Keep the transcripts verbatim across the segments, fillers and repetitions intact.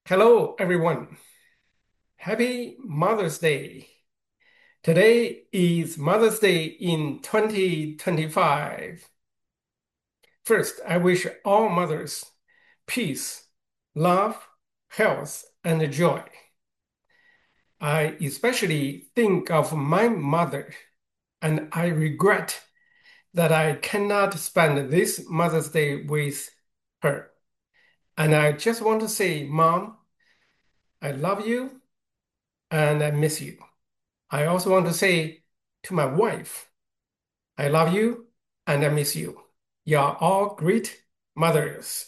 Hello, everyone. Happy Mother's Day. Today is Mother's Day in twenty twenty-five. First, I wish all mothers peace, love, health, and joy. I especially think of my mother, and I regret that I cannot spend this Mother's Day with her. And I just want to say, Mom, I love you and I miss you. I also want to say to my wife, I love you and I miss you. You are all great mothers.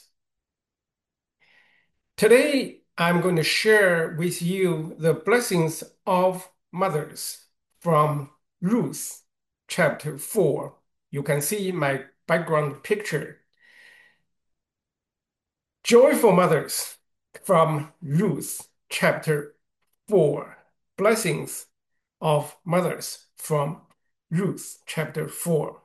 Today, I'm going to share with you the blessings of mothers from Ruth chapter four. You can see my background picture. Joyful mothers from Ruth chapter four. Blessings of mothers from Ruth chapter four.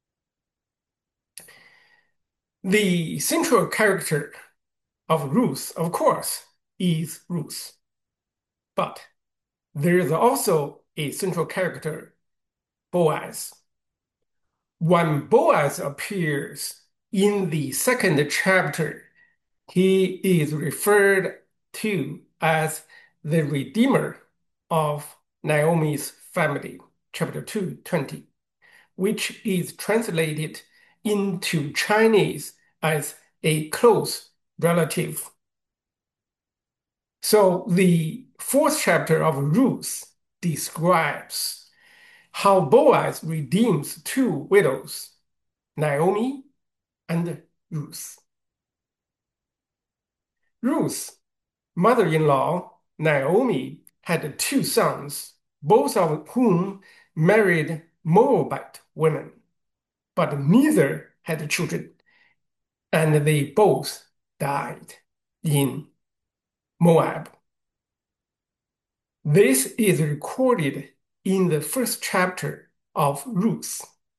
The central character of Ruth, of course, is Ruth. But there is also a central character, Boaz. When Boaz appears in the second chapter, he is referred to as the Redeemer of Naomi's family, chapter two twenty, which is translated into Chinese as a close relative. So the fourth chapter of Ruth describes how Boaz redeems two widows, Naomi and Ruth. Ruth's mother-in-law, Naomi, had two sons, both of whom married Moabite women, but neither had children, and they both died in Moab. This is recorded in the first chapter of Ruth.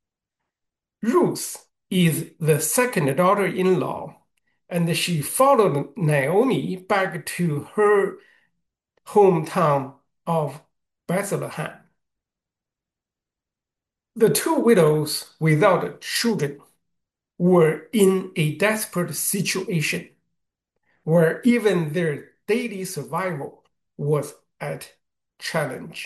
Ruth is the second daughter-in-law, and she followed Naomi back to her hometown of Bethlehem. The two widows without children were in a desperate situation where even their daily survival was at challenge.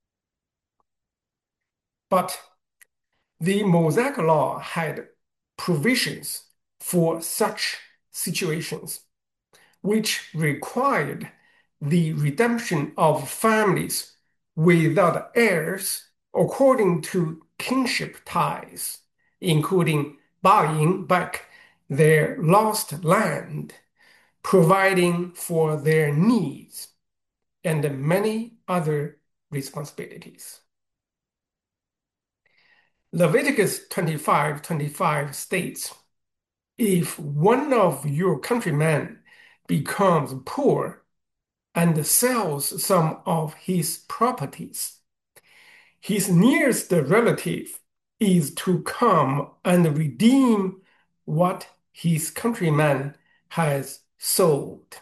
But the Mosaic Law had provisions for such situations, which required the redemption of families without heirs according to kinship ties, including buying back their lost land, providing for their needs, and many other responsibilities. Leviticus twenty-five twenty-five states, if one of your countrymen becomes poor and sells some of his properties, his nearest relative is to come and redeem what his countryman has sold.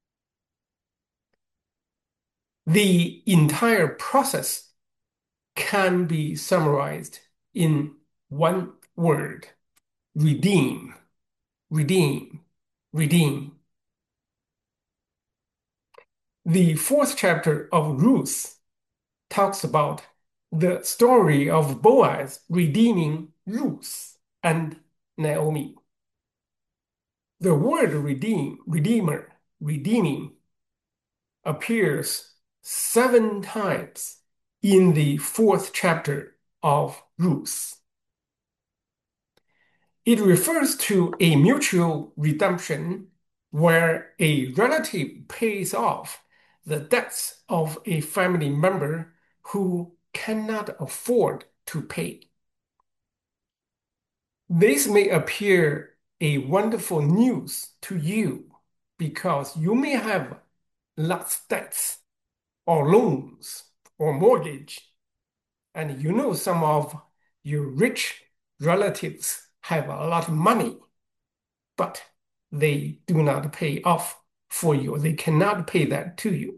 The entire process can be summarized in one word: redeem, redeem, redeem. The fourth chapter of Ruth talks about the story of Boaz redeeming Ruth and Naomi. The word redeem, redeemer, redeeming appears seven times in the fourth chapter of Ruth. It refers to a mutual redemption where a relative pays off the debts of a family member who cannot afford to pay. This may appear a wonderful news to you because you may have lots of debts or loans or mortgage, and you know some of your rich relatives have a lot of money, but they do not pay off for you. They cannot pay that to you.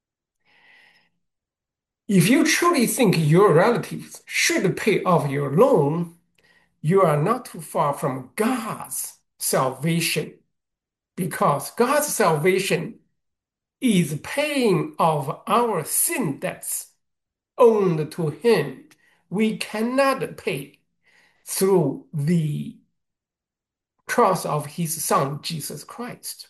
If you truly think your relatives should pay off your loan, you are not too far from God's salvation, because God's salvation is paying off our sin debts owed to Him. We cannot pay through the cross of His Son, Jesus Christ.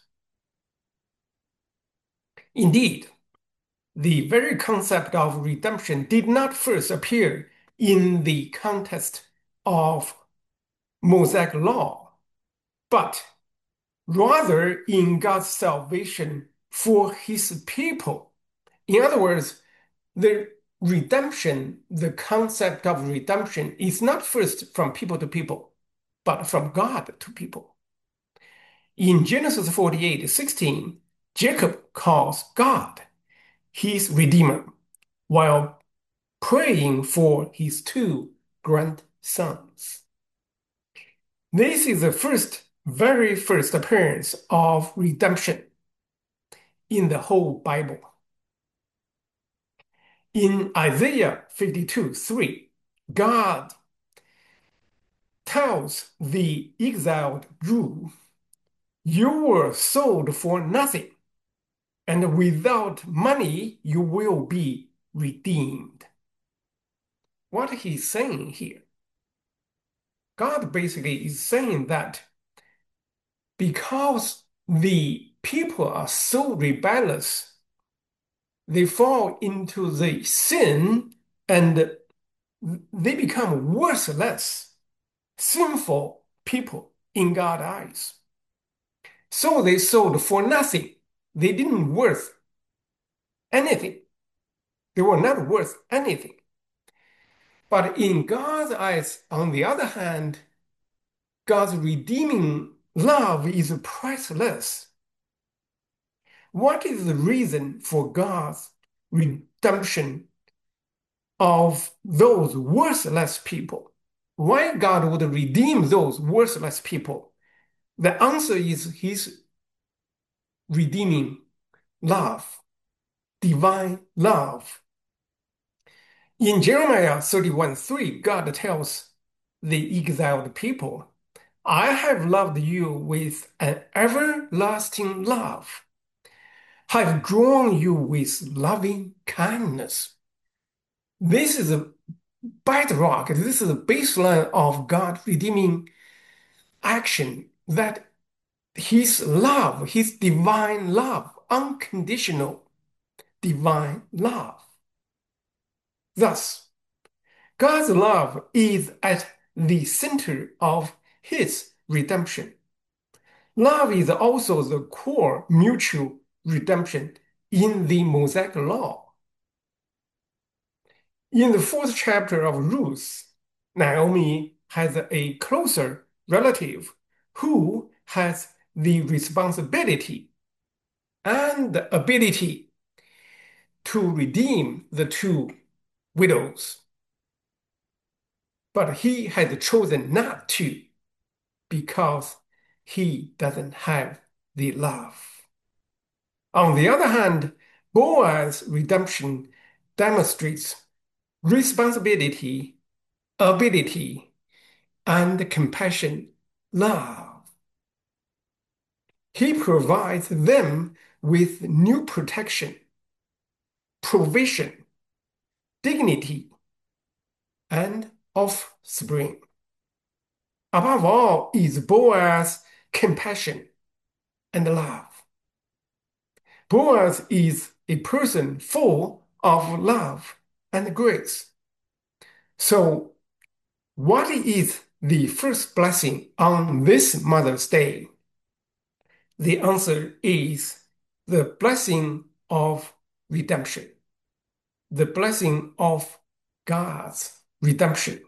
Indeed, the very concept of redemption did not first appear in the context of Mosaic law, but rather in God's salvation for His people. In other words, the redemption, the concept of redemption is not first from people to people, but from God to people. In Genesis forty-eight sixteen, Jacob calls God his Redeemer while praying for his two grandsons. This is the first, very first appearance of redemption in the whole Bible. In Isaiah fifty-two three, God tells the exiled Jew, "You were sold for nothing, and without money you will be redeemed." What he's saying here, God basically is saying that because the people are so rebellious, they fall into the sin and they become worthless, sinful people in God's eyes. So they sold for nothing. They didn't worth anything. They were not worth anything. But in God's eyes, on the other hand, God's redeeming love is priceless. What is the reason for God's redemption of those worthless people? Why God would redeem those worthless people? The answer is His redeeming love, divine love. In Jeremiah thirty-one three, God tells the exiled people, "I have loved you with an everlasting love, have drawn you with loving kindness." This is a bedrock, this is the baseline of God's redeeming action, that His love, His divine love, unconditional divine love. Thus, God's love is at the center of His redemption. Love is also the core mutual redemption in the Mosaic law. In the fourth chapter of Ruth, Naomi has a closer relative who has the responsibility and the ability to redeem the two widows. But he has chosen not to because he doesn't have the love. On the other hand, Boaz's redemption demonstrates responsibility, ability, and compassion, love. He provides them with new protection, provision, dignity, and offspring. Above all is Boaz's compassion and love. Boaz is a person full of love and grace. So, what is the first blessing on this Mother's Day? The answer is the blessing of redemption, the blessing of God's redemption.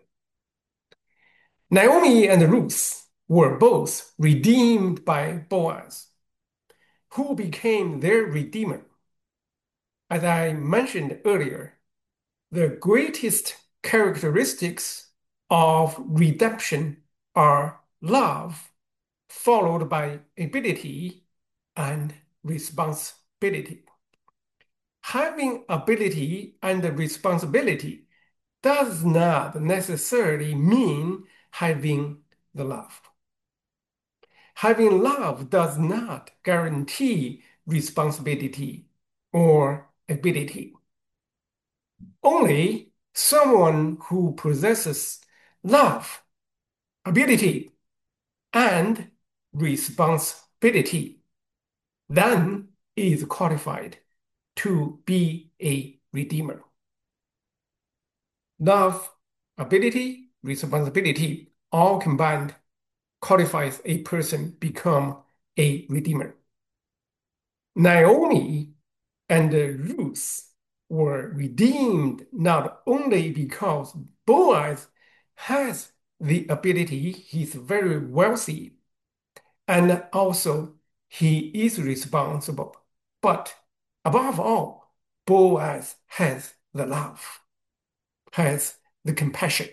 Naomi and Ruth were both redeemed by Boaz, who became their redeemer. As I mentioned earlier, the greatest characteristics of redemption are love, followed by ability and responsibility. Having ability and responsibility does not necessarily mean having the love. Having love does not guarantee responsibility or ability. Only someone who possesses love, ability, and responsibility then is qualified to be a redeemer. Love, ability, responsibility, all combined qualifies a person become a redeemer. Naomi and Ruth were redeemed not only because Boaz has the ability, he's very wealthy, and also he is responsible, but above all, Boaz has the love, has the compassion.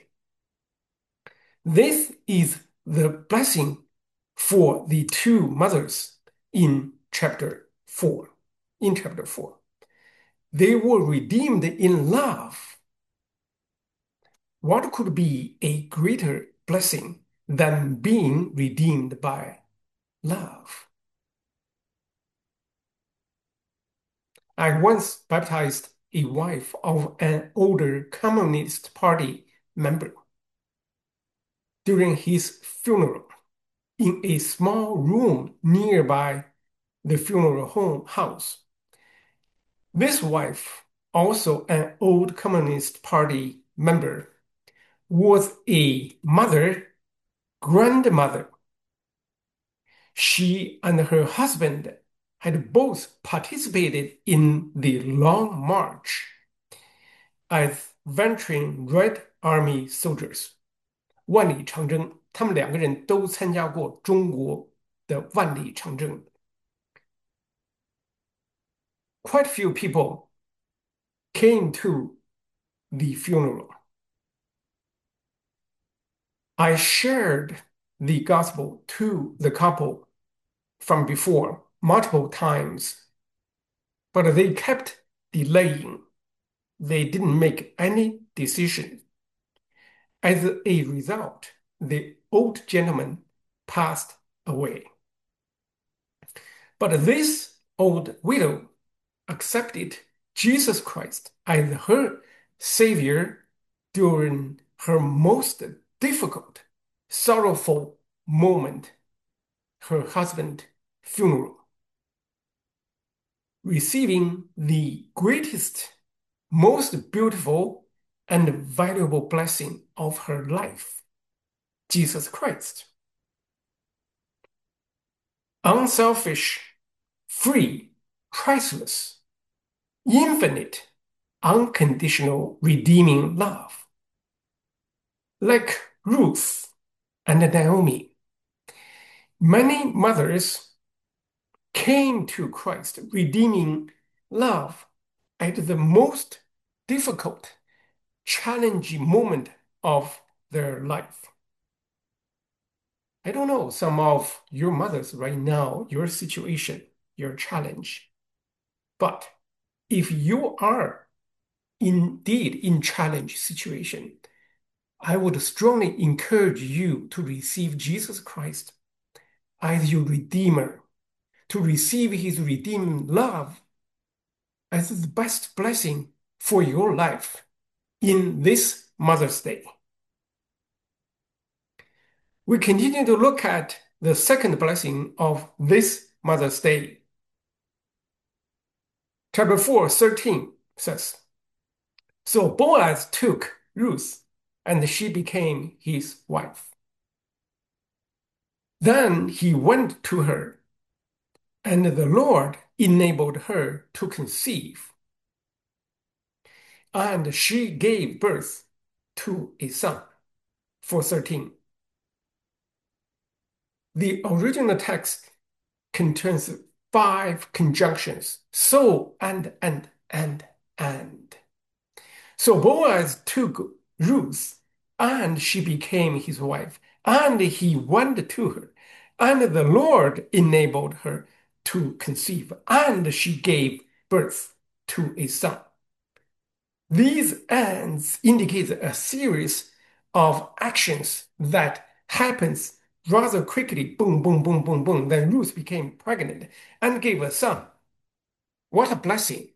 This is the blessing for the two mothers in chapter four. In chapter four, they were redeemed in love. What could be a greater blessing than being redeemed by love? I once baptized a wife of an older Communist Party member. During his funeral, in a small room nearby the funeral home house, this wife, also an old Communist Party member, was a mother, grandmother. She and her husband had both participated in the Long March as veteran Red Army soldiers. 万里长征，他们两个人都参加过中国的万里长征。Quite few people came to the funeral. I shared the gospel to the couple from before multiple times, but they kept delaying. They didn't make any decision. As a result, the old gentleman passed away. But this old widow accepted Jesus Christ as her Savior during her most difficult, sorrowful moment, her husband's funeral, receiving the greatest, most beautiful, and valuable blessing of her life, Jesus Christ. Unselfish, free, priceless, infinite, unconditional, redeeming love. Like Ruth and Naomi, many mothers came to Christ, redeeming love at the most difficult, challenging moment of their life. I don't know some of your mothers right now, your situation, your challenge. But if you are indeed in challenge situation, I would strongly encourage you to receive Jesus Christ as your Redeemer, to receive his redeeming love as the best blessing for your life in this Mother's Day. We continue to look at the second blessing of this Mother's Day. Chapter four, thirteen says, So Boaz took Ruth, and she became his wife. Then he went to her, and the Lord enabled her to conceive. And she gave birth to a son. four thirteen. The original text contains five conjunctions, so, and, and, and, and. So Boaz took Ruth, and she became his wife, and he went to her, and the Lord enabled her to conceive, and she gave birth to a son. These ends indicate a series of actions that happens rather quickly. Boom, boom, boom, boom, boom. Then Ruth became pregnant and gave a son. What a blessing.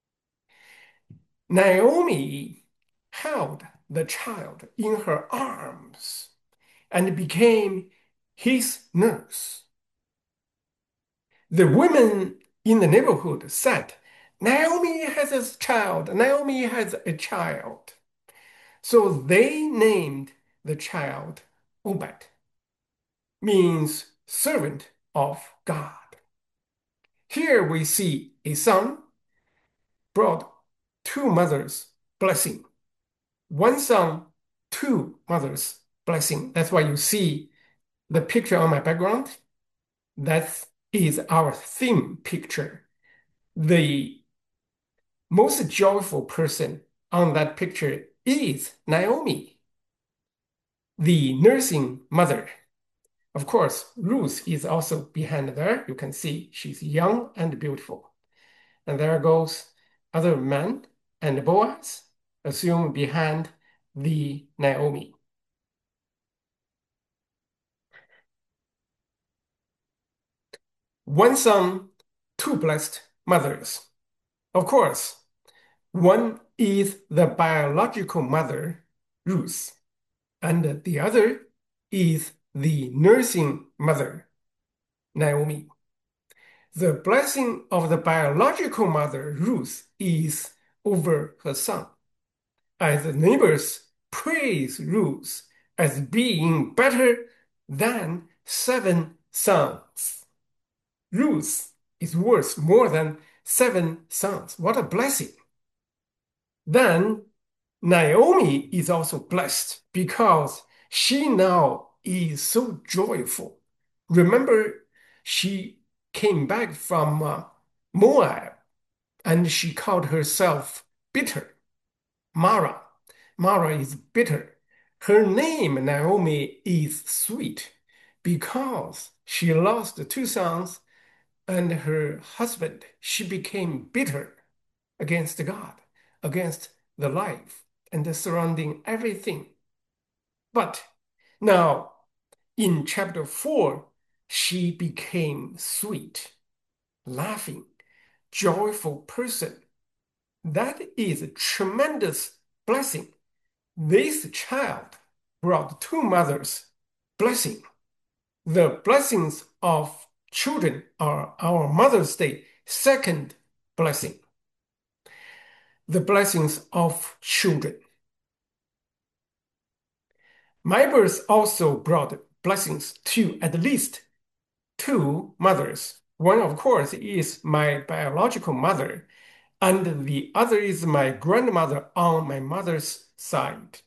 Naomi held the child in her arms and became his nurse. The women in the neighborhood said, Naomi has a child, Naomi has a child. So they named the child Obed, means servant of God. Here we see a son brought two mothers blessing. One son, two mothers blessing. That's why you see the picture on my background. That is our theme picture. The most joyful person on that picture is Naomi, the nursing mother. Of course, Ruth is also behind there. You can see she's young and beautiful. And there goes other men and Boaz, assumed behind the Naomi. One son, two blessed mothers. Of course, one is the biological mother, Ruth, and the other is the nursing mother, Naomi. The blessing of the biological mother, Ruth, is over her son, as the neighbors praise Ruth as being better than seven sons. Ruth is worth more than seven sons. What a blessing. Then Naomi is also blessed because she now is so joyful. Remember, she came back from uh, Moab and she called herself bitter. Mara. Mara is bitter. Her name, Naomi, is sweet because she lost two sons and her husband. She became bitter against God, against the life and the surrounding everything. But now in chapter four, she became sweet, laughing, joyful person. That is a tremendous blessing. This child brought two mothers blessing. The blessings of children are our Mother's Day second blessing. The blessings of children. My birth also brought blessings to at least two mothers. One, of course, is my biological mother, and the other is my grandmother on my mother's side.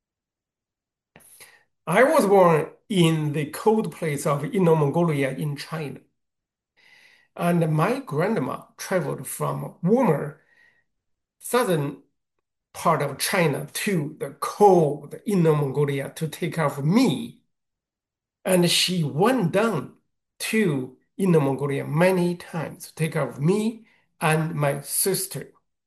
I was born in the cold place of Inner Mongolia in China, and my grandma traveled from warmer southern part of China to the cold Inner Mongolia to take care of me. And she went down to Inner Mongolia many times to take care of me and my sister.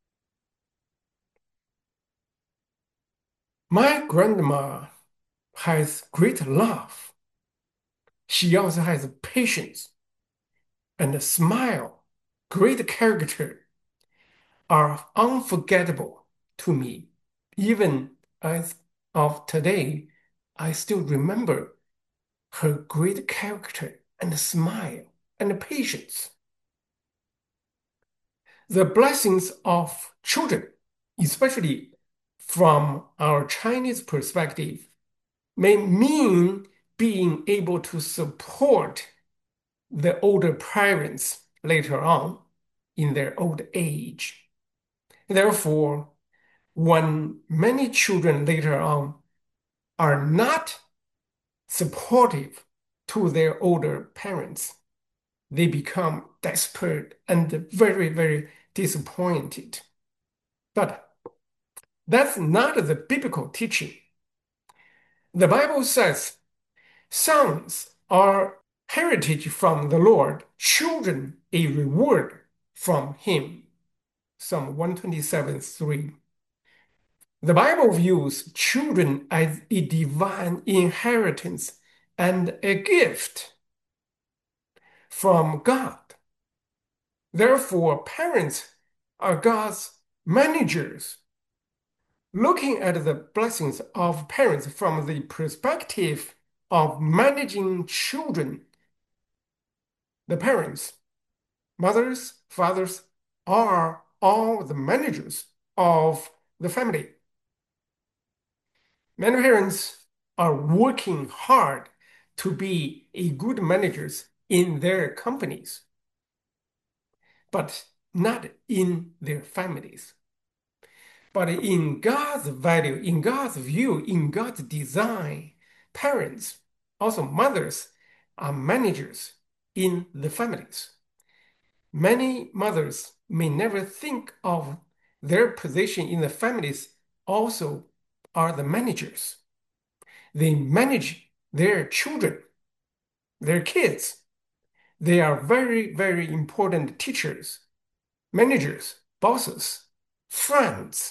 My grandma has great love. She also has patience and a smile, great character, are unforgettable to me. Even as of today, I still remember her great character and smile and patience. The blessings of children, especially from our Chinese perspective, may mean being able to support the older parents later on in their old age. Therefore, when many children later on are not supportive to their older parents, they become desperate and very, very disappointed. But that's not the biblical teaching. The Bible says sons are heritage from the Lord, children a reward from him. Psalm one twenty-seven, three. The Bible views children as a divine inheritance and a gift from God. Therefore, parents are God's managers. Looking at the blessings of parents from the perspective of managing children, the parents, mothers, fathers, are all the managers of the family. Many parents are working hard to be a good managers in their companies, but not in their families. But in God's value, in God's view, in God's design, parents, also mothers, are managers in the families. Many mothers may never think of their position in the families also are the managers. They manage their children, their kids. They are very, very important teachers, managers, bosses, friends.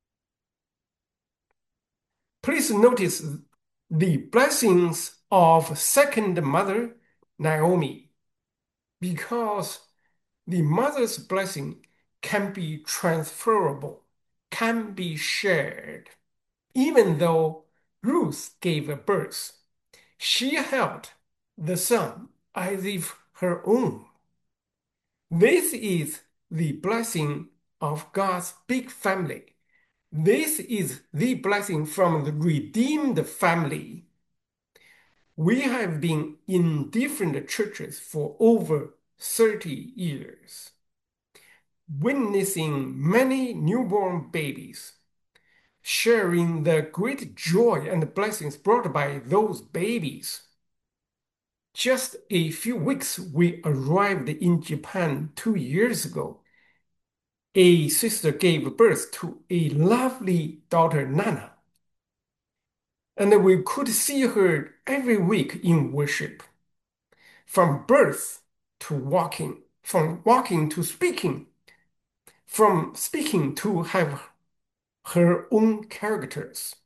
Please notice the blessings of second mother, Naomi, because the mother's blessing can be transferable, can be shared. Even though Ruth gave birth, she held the son as if her own. This is the blessing of God's big family. This is the blessing from the redeemed family. We have been in different churches for over thirty years, witnessing many newborn babies, sharing the great joy and blessings brought by those babies. Just a few weeks, we arrived in Japan two years ago. A sister gave birth to a lovely daughter, Nana, and we could see her every week in worship. From birth to walking, from walking to speaking, from speaking to have her own characters.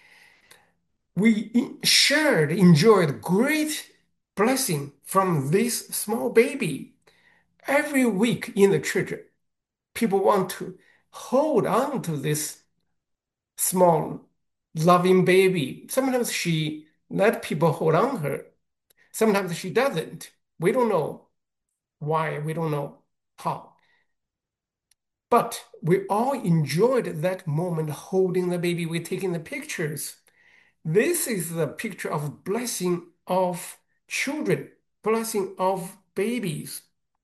We shared, enjoyed great blessing from this small baby. Every week in the church, people want to hold on to this small, loving baby. Sometimes she let people hold on to her. Sometimes she doesn't. We don't know why. We don't know how. But we all enjoyed that moment holding the baby. We're taking the pictures. This is the picture of blessing of children, blessing of babies.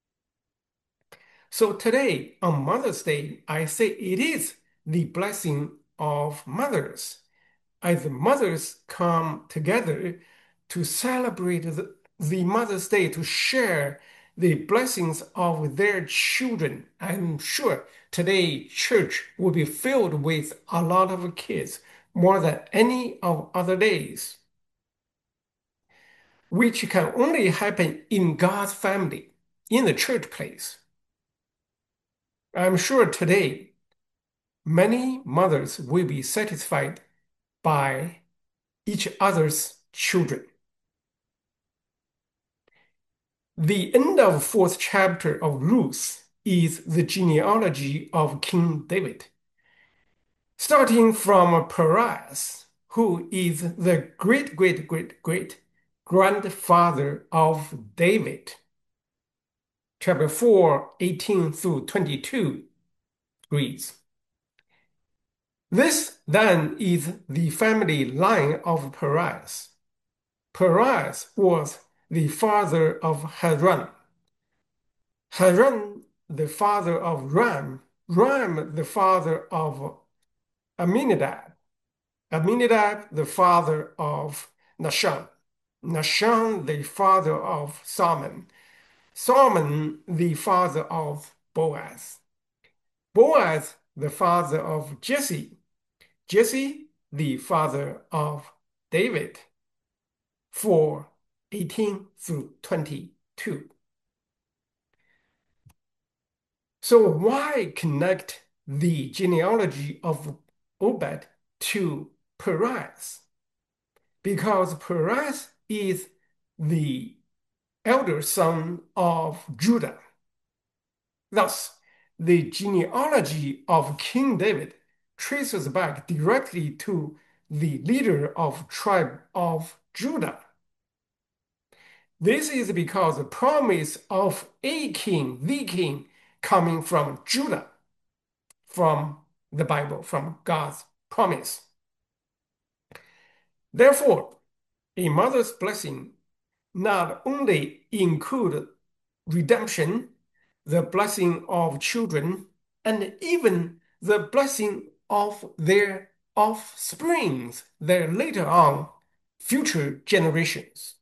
So today, on Mother's Day, I say it is the blessing of mothers, as mothers come together to celebrate the, the Mother's Day, to share the blessings of their children. I'm sure today church will be filled with a lot of kids, more than any of other days, which can only happen in God's family, in the church place. I'm sure today many mothers will be satisfied by each other's children. The end of fourth chapter of Ruth is the genealogy of King David, starting from Perez, who is the great great great great grandfather of David. Chapter four, eighteen through twenty-two reads, this then is the family line of Perez. Perez was the father of Haran, Haran the father of Ram, Ram the father of Aminadab, Aminadab the father of Nahshon, Nahshon the father of Salmon, Salmon the father of Boaz, Boaz the father of Jesse, Jesse the father of David. four, eighteen through twenty-two. So why connect the genealogy of Obed to Perez? Because Perez is the elder son of Judah. Thus, the genealogy of King David traces back directly to the leader of tribe of Judah. This is because the promise of a king, the king, coming from Judah, from the Bible, from God's promise. Therefore, a mother's blessing not only include redemption, the blessing of children, and even the blessing of their offsprings, their later on future generations.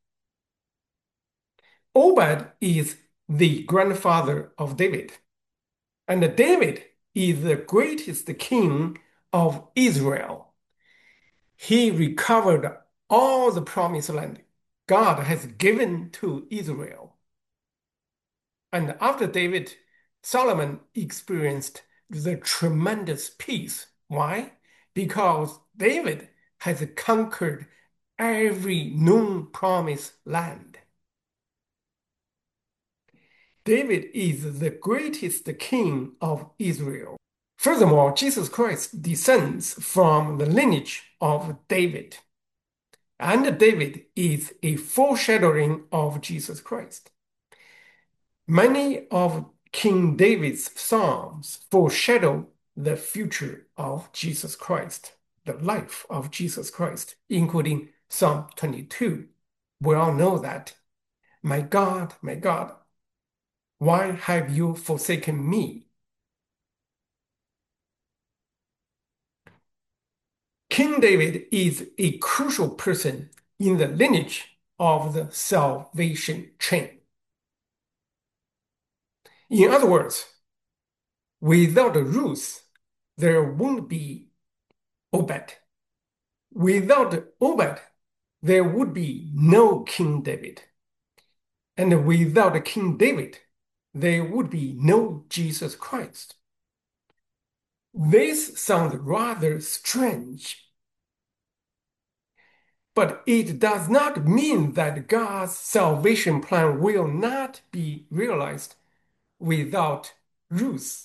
Obed is the grandfather of David, and David is the greatest king of Israel. He recovered all the promised land God has given to Israel. And after David, Solomon experienced the tremendous peace. Why? Because David has conquered every known promised land. David is the greatest king of Israel. Furthermore, Jesus Christ descends from the lineage of David. And David is a foreshadowing of Jesus Christ. Many of King David's psalms foreshadow the future of Jesus Christ, the life of Jesus Christ, including Psalm twenty-two. We all know that, "My God, my God, why have you forsaken me?" King David is a crucial person in the lineage of the salvation chain. In other words, without Ruth, there won't be Obed. Without Obed, there would be no King David. And without King David, there would be no Jesus Christ. This sounds rather strange, but it does not mean that God's salvation plan will not be realized without Ruth.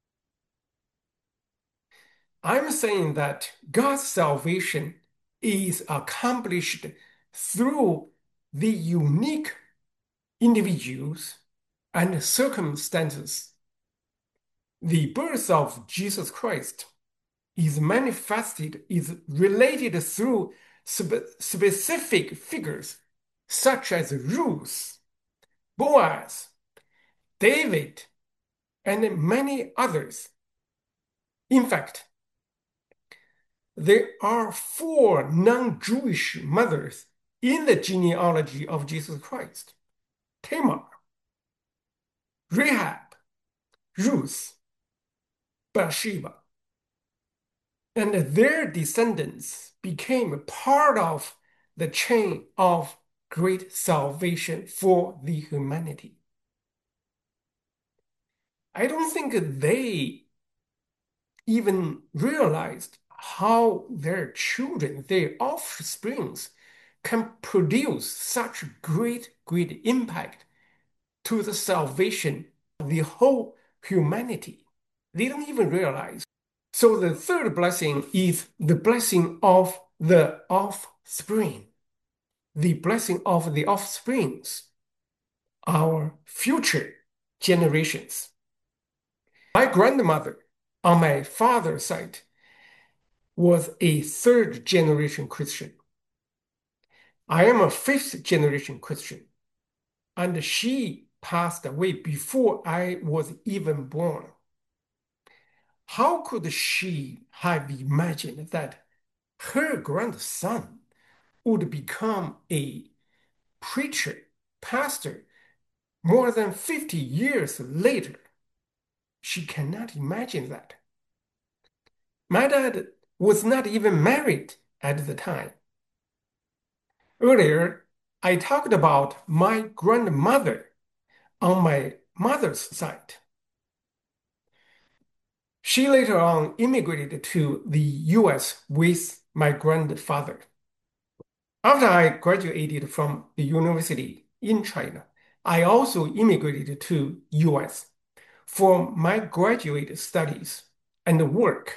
I'm saying that God's salvation is accomplished through the unique individuals and circumstances. The birth of Jesus Christ is manifested, is related through spe- specific figures such as Ruth, Boaz, David, and many others. In fact, there are four non-Jewish mothers in the genealogy of Jesus Christ: Tamar, Rahab, Ruth, Bathsheba. And their descendants became part of the chain of great salvation for the humanity. I don't think they even realized how their children, their offsprings, can produce such great, great impact to the salvation of the whole humanity. They don't even realize. So the third blessing is the blessing of the offspring, the blessing of the offsprings, our future generations. My grandmother on my father's side was a third generation Christian. I am a fifth generation Christian, and she passed away before I was even born. How could she have imagined that her grandson would become a preacher, pastor, more than fifty years later? She cannot imagine that. My dad was not even married at the time. Earlier, I talked about my grandmother on my mother's side. She later on immigrated to the U S with my grandfather. After I graduated from the university in China, I also immigrated to U S for my graduate studies and work,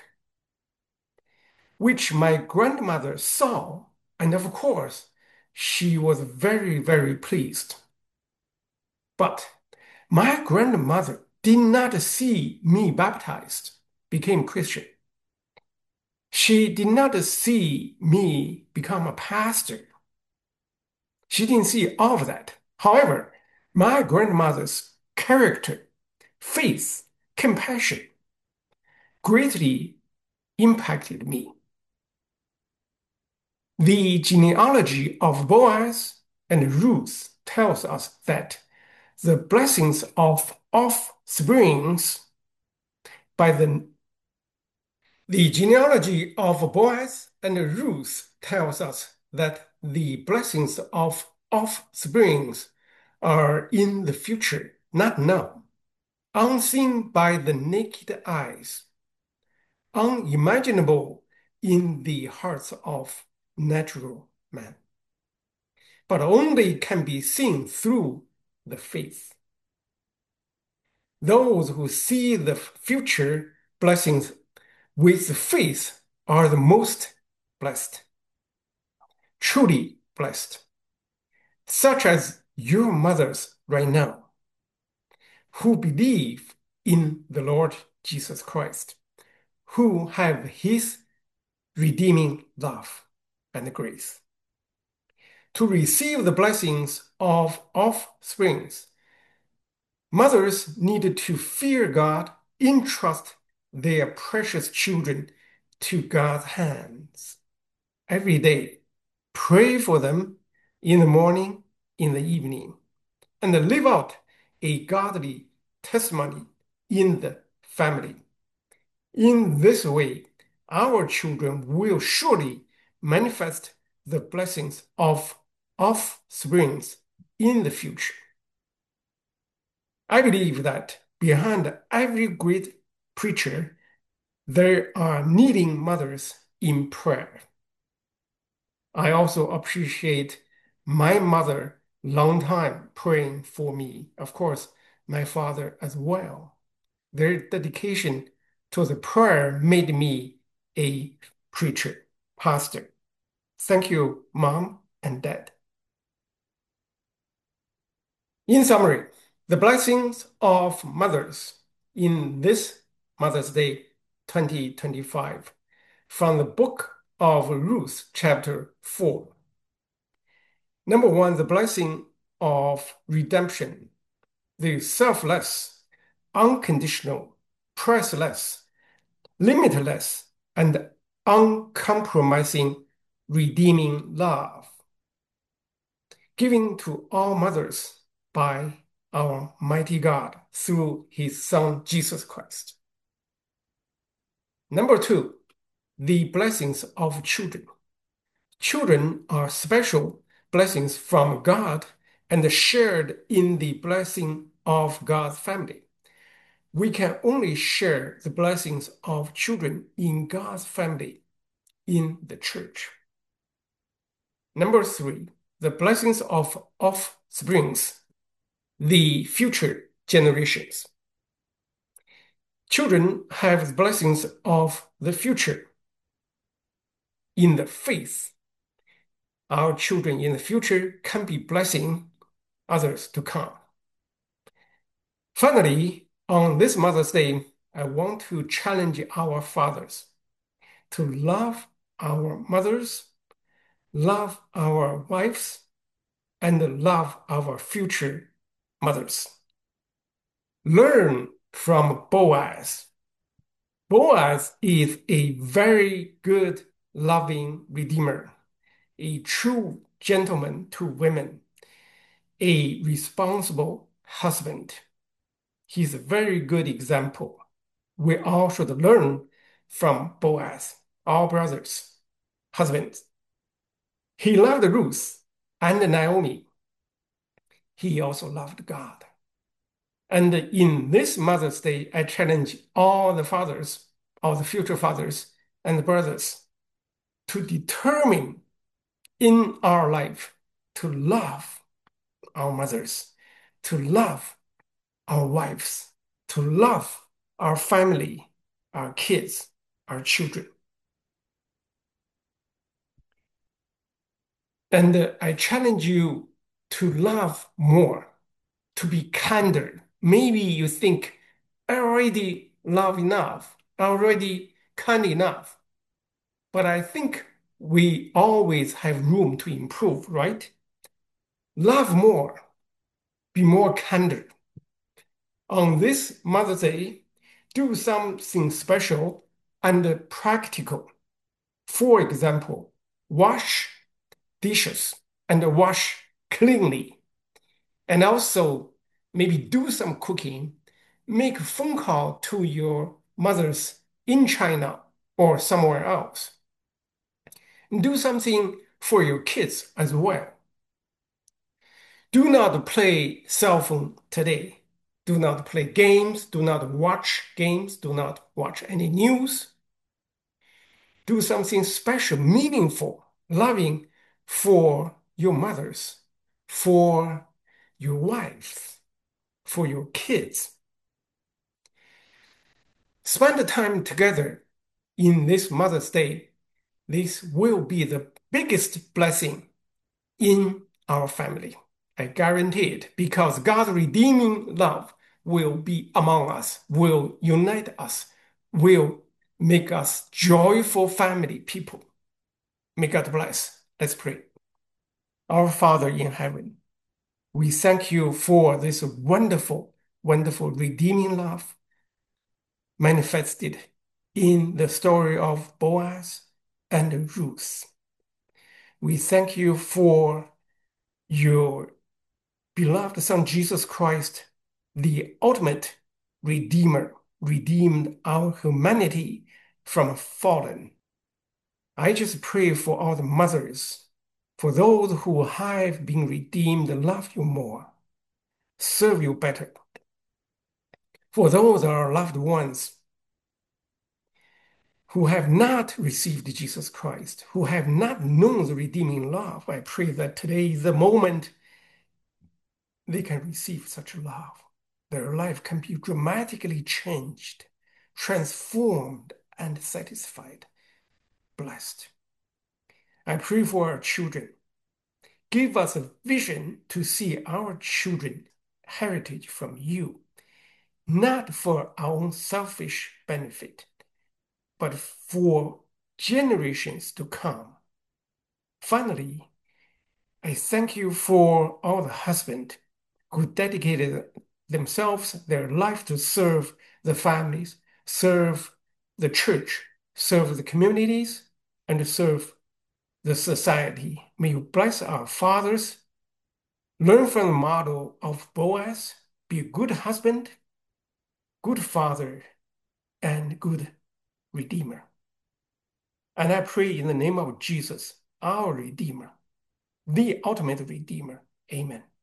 which my grandmother saw, and of course, she was very, very pleased. But my grandmother did not see me baptized, became Christian. She did not see me become a pastor. She didn't see all of that. However, my grandmother's character, faith, compassion greatly impacted me. The genealogy of Boaz and Ruth tells us that the blessings of offsprings by the the genealogy of Boaz and Ruth tells us that the blessings of offsprings are in the future, not now, unseen by the naked eyes, unimaginable in the hearts of natural man, but only can be seen through the faith. Those who see the future blessings with faith are the most blessed, truly blessed, such as your mothers right now, who believe in the Lord Jesus Christ, who have his redeeming love and grace. To receive the blessings of offsprings, mothers need to fear God, entrust their precious children to God's hands every day, pray for them in the morning, in the evening, and live out a godly testimony in the family. In this way, our children will surely manifest the blessings of offsprings in the future. I believe that behind every great preacher, there are needing mothers in prayer. I also appreciate my mother long time praying for me. Of course, my father as well. Their dedication to the prayer made me a preacher, pastor. Thank you, Mom and Dad. In summary, the blessings of mothers in this Mother's Day twenty twenty-five from the book of Ruth, chapter four. Number one, the blessing of redemption, the selfless, unconditional, priceless, limitless, and uncompromising redeeming love given to all mothers by our mighty God through his Son, Jesus Christ. Number two, the blessings of children. Children are special blessings from God and shared in the blessing of God's family. We can only share the blessings of children in God's family in the church. Number three, the blessings of offsprings, the future generations. Children have the blessings of the future in the faith. Our children in the future can be blessing others to come. Finally, on this Mother's Day, I want to challenge our fathers to love our mothers, love our wives, and love our future mothers. Learn from Boaz. Boaz is a very good, loving redeemer, a true gentleman to women, a responsible husband. He's a very good example. We all should learn from Boaz, our brothers, husbands. He loved Ruth and Naomi. He also loved God. And in this Mother's Day, I challenge all the fathers or the future fathers and brothers to determine in our life to love our mothers, to love our wives, to love our family, our kids, our children. And uh, I challenge you to love more, to be kinder. Maybe you think, I already love enough, already kind enough. But I think we always have room to improve, right? Love more, be more kinder. On this Mother's Day, do something special and practical. For example, wash dishes and wash cleanly. And also maybe do some cooking, make a phone call to your mothers in China or somewhere else. Do something for your kids as well. Do not play cell phone today. Do not play games. Do not watch games. Do not watch any news. Do something special, meaningful, loving for your mothers, for your wives, for your kids. Spend the time together in this Mother's Day. This will be the biggest blessing in our family. I guarantee it, because God's redeeming love will be among us, will unite us, will make us joyful family people. May God bless. Let's pray. Our Father in heaven, we thank you for this wonderful, wonderful redeeming love manifested in the story of Boaz and Ruth. We thank you for your beloved Son, Jesus Christ, the ultimate Redeemer, redeemed our humanity from fallen. I just pray for all the mothers, for those who have been redeemed, love you more, serve you better. For those our loved ones who have not received Jesus Christ, who have not known the redeeming love, I pray that today is the moment they can receive such love. Their life can be dramatically changed, transformed, and satisfied, blessed. I pray for our children. Give us a vision to see our children heritage from you, not for our own selfish benefit, but for generations to come. Finally, I thank you for all the husbands who dedicated themselves, their life to serve the families, serve the church, serve the communities, and serve the society. May you bless our fathers, learn from the model of Boaz, be a good husband, good father, and good redeemer. And I pray in the name of Jesus, our Redeemer, the ultimate Redeemer. Amen.